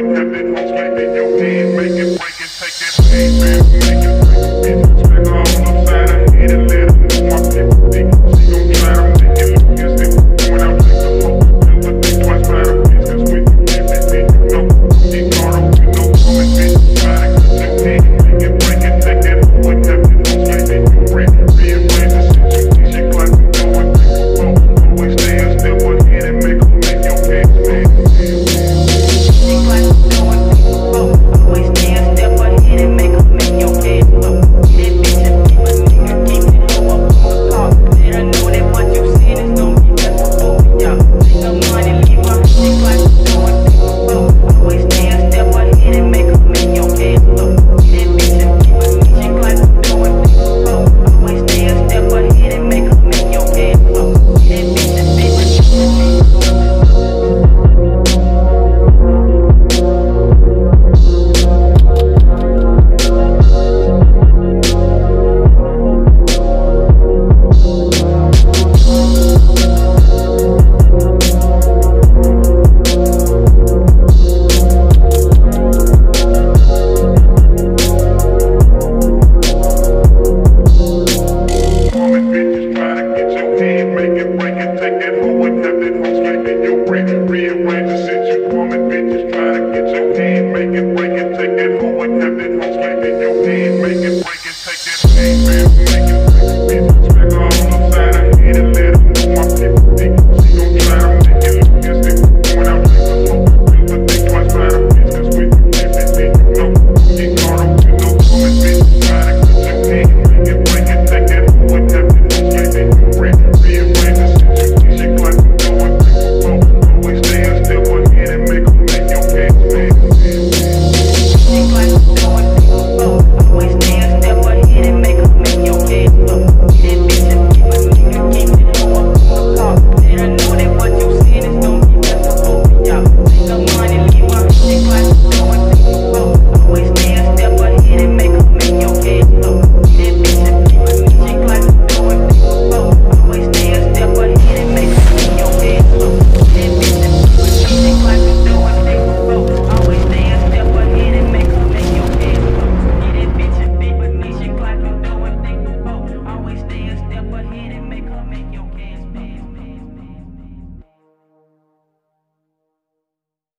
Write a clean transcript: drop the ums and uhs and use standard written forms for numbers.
and have that whole straight in your hand. Make it, break it, take that pain, baby, make it, break it. Smack her all upside her head and let her know my pet dick. She gon' try to make it look as if when I'm take the hoe. Do the thing twice by the bitch, cause when you give it, then you know. She caught up with no woman, bitch. Try to get your head, make it, break it, take that hoe and have that whole straight in your hand. Rearrange the shit you teach, she like we doing things for. Always stay a step ahead and make her make your case, man. Rearrange the shit you woman, bitches try to get your head, make it, break it.